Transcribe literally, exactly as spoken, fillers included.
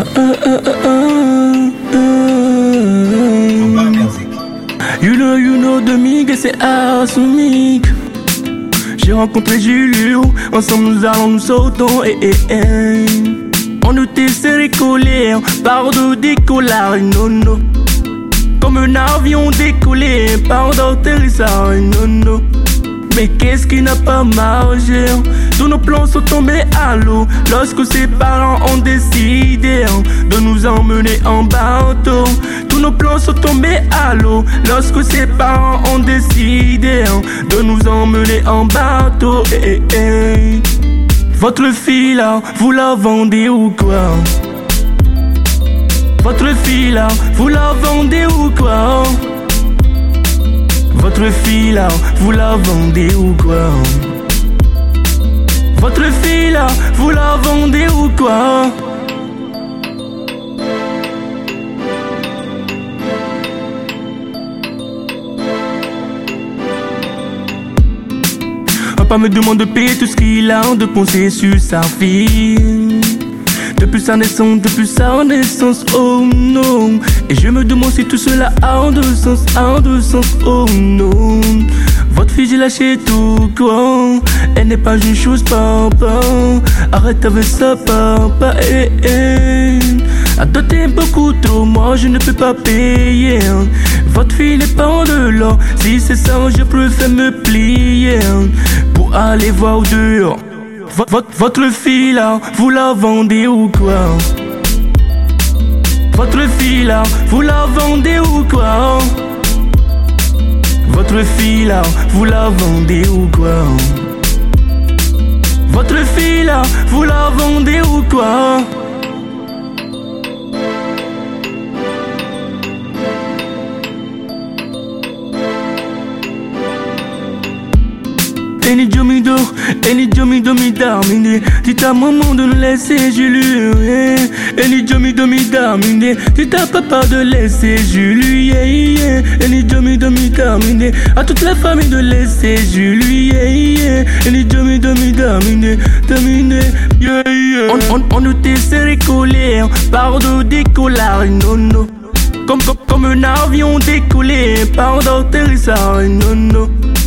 Ah, ah, ah, ah, ah, ah. You know, you know, Dominique, c'est Arsonic. J'ai rencontré Julio, ensemble nous allons nous sautons, eh, eh, eh. On était serrés collés, par de décollage, non, non. Comme un avion décollé, par d'atterrissage, non, non. Mais qu'est-ce qui n'a pas marché? Tous nos plans sont tombés à l'eau lorsque ses parents ont décidé de nous emmener en bateau. Tous nos plans sont tombés à l'eau lorsque ses parents ont décidé de nous emmener en bateau. Eh, eh, eh. Votre fille là, vous la vendez ou quoi? Votre fille là, vous la vendez ou quoi? Votre fille là, vous la vendez ou quoi? Votre fille là, vous la vendez ou quoi? Papa me demande de payer tout ce qu'il a de penser sur sa fille. Depuis sa naissance, depuis sa naissance, oh non. Et je me demande si tout cela a de sens, a de sens, oh non. Votre fille j'ai lâché tout quoi. Elle n'est pas une chose, papa. Arrête avec ça, papa, eh, eh. A doter beaucoup trop, moi je ne peux pas payer. Votre fille n'est pas de là. Si c'est ça, je préfère me plier pour aller voir dehors. Votre, votre fille là, vous la vendez ou quoi? Votre fille là, vous la vendez ou quoi? Votre fille là, vous la vendez ou quoi? Votre fille là, vous la vendez ou quoi? Eni Diomido, Eni Diomido mi damine. Dites à maman de nous laisser Julie, yeah. Eni Diomido mi damine. Dites à papa de laisser Julie, yeah, yeah. Eni Diomido mi damine. À toute la famille de laisser Julie, yeah, yeah. Eni Diomido mi damine, damine, yeah, yeah. On, on, on était serrés collés, par de décollage, non, non. Comme, comme, comme un avion décollé, par d'atterrissage, non, non.